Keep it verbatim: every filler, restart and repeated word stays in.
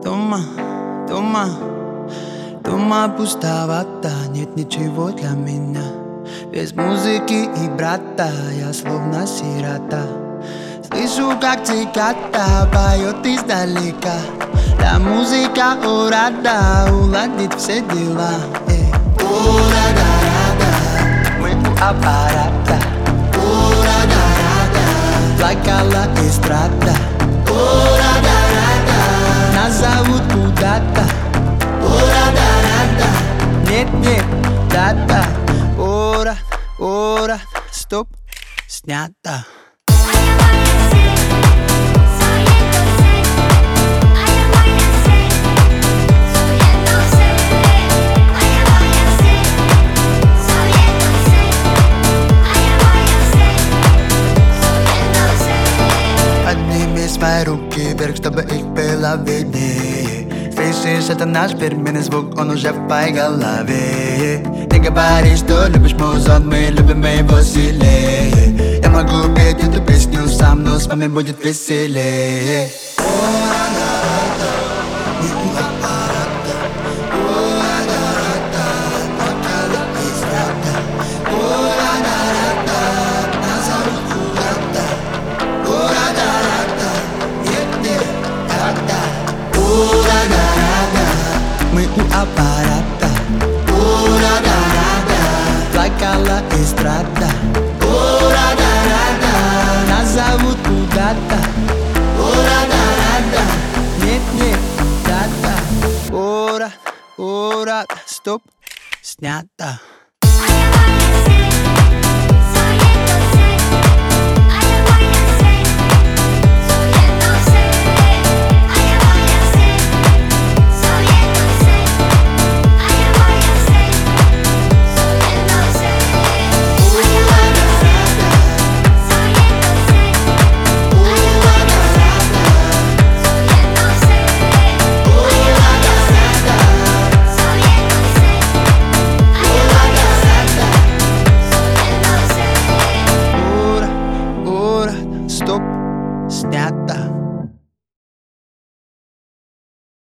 Дома, дома, дома пустовато, нет ничего для меня. Без музыки и брата я словно сирота. Слышу, как цикада поет издалека. Да, музыка урада уладит все дела. Урада-рада, мы у аппарата. Урада-рада, плакала эстрада. Урада-рада, нас зовут куда-то. Урада-рада, нет-нет, да-да. Ура, ура, стоп, снято. Подними свои руки вверх, чтобы их было виднее. Слышишь, это наш фирменный звук, он уже в твоей голове. Не говори, что любишь музон, мы любим его сильнее. Я могу петь эту песню сам, но с вами будет веселее. Мы у аппарата. Урада-рада, плакала эстрада. Урада-рада, нас зовут куда-то. Урада-рада, нет-нет, да-да. Ура, ура, стоп, снято.